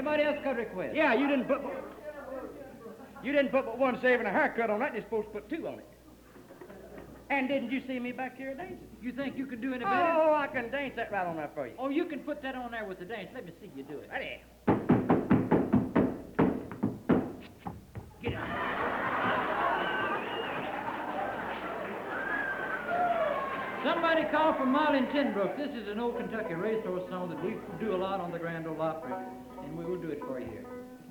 somebody else got a request. Yeah, you didn't put but one saving a haircut on that. You're supposed to put two on it. And didn't you see me back here dancing? You think you can do any better? Oh, I can dance that right on there for you. Oh, you can put that on there with the dance. Let me see you do it. Ready? Get out. Somebody call for Marlin Tinbrook. This is an old Kentucky racehorse song that we do a lot on the Grand Ole Opry, and we will do it for you here.